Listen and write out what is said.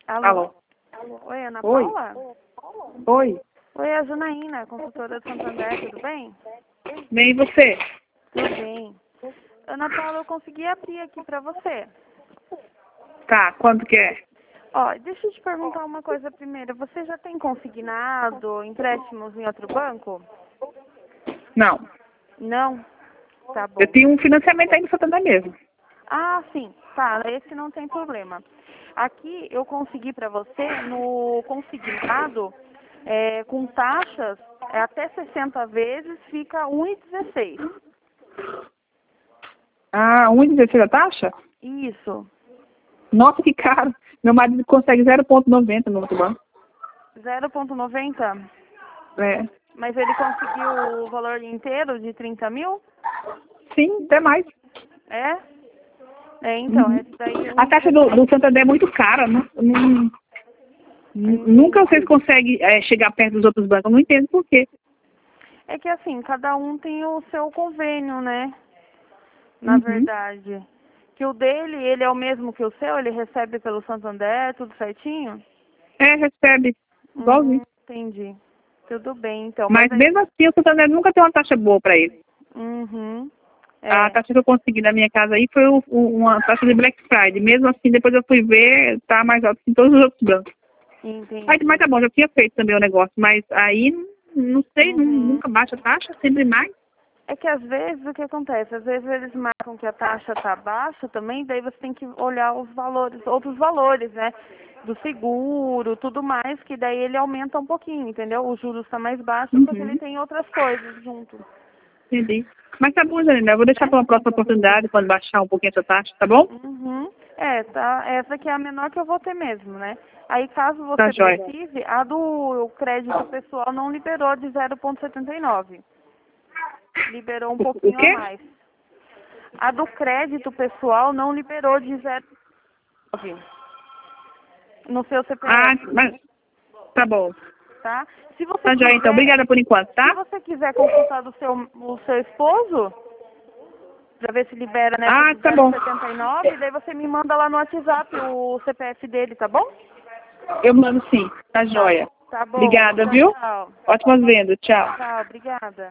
Alô? Alô? Oi, Ana Oi? Paula? Oi? Oi, é a Janaína, consultora do Santander, tudo bem? Bem, e você? Tudo bem. Ana Paula, eu consegui abrir aqui pra você. Tá, quanto que é? Ó, deixa eu te perguntar uma coisa primeiro. Você já tem consignado empréstimos em outro banco? Não. Não? Tá Eu bom. tenho um financiamento aí no Santander mesmo. Ah, sim. Tá, esse não tem problema. Aqui eu consegui pra você no consignado, com taxas, até 60 vezes fica 1,16. Ah, 1,16 a taxa? Isso. Nossa, que caro. Meu marido consegue 0,90 no outro banco. 0,90? É. Mas ele conseguiu o valor inteiro de 30 mil? Sim, até mais. É? Então, Uhum. esse daí A taxa do 1,16. Santander é muito cara. Nunca Entendi. vocês conseguem chegar perto dos outros bancos. Eu não entendo por quê. É que assim, cada um tem o seu convênio, né? Na Uhum. verdade. Que o dele, ele é o mesmo que o seu? Ele recebe pelo Santander, tudo certinho? É, recebe. Igualzinho. Entendi. Tudo bem, então. Mas Mas aí... mesmo assim, o Santander nunca tem uma taxa boa para ele. Uhum. A É, taxa que eu consegui na minha casa aí foi uma taxa de Black Friday. Mesmo assim, depois eu fui ver, tá mais alto que em todos os outros bancos. Mas tá entendi. bom, já tinha feito também o negócio. Mas aí, não sei, Uhum. nunca baixa a taxa, sempre mais. É que às vezes o que acontece? Às vezes eles marcam que a taxa tá baixa também, daí você tem que olhar os valores, outros valores, né? Do seguro, tudo mais, que daí ele aumenta um pouquinho, entendeu? O juros está mais baixo porque ele Uhum, tem outras coisas junto, entendi. Mas tá bom, Janina, eu vou deixar né? para uma próxima oportunidade, quando baixar um pouquinho essa taxa, tá bom? Uhum. É, tá. Essa aqui é a menor que eu vou ter mesmo, né? Aí caso Tá você jóia. precise, a do crédito pessoal não liberou de 0,79. Liberou um O pouquinho a quê? mais. A do crédito pessoal não liberou de 0,9 no seu Ah, CPF, mas tá bom. tá? Se você Tá jóia, então. quiser, Obrigada por enquanto, se tá? você quiser consultar o seu esposo, pra ver se libera nessa Ah, de tá bom. 0,79, daí você me manda lá no WhatsApp o CPF dele, tá bom? Eu mando sim. Tá Tá, jóia. tá bom. Obrigada, Tchau, viu? tchau. Ótimas vendas. Tchau. Tchau, obrigada.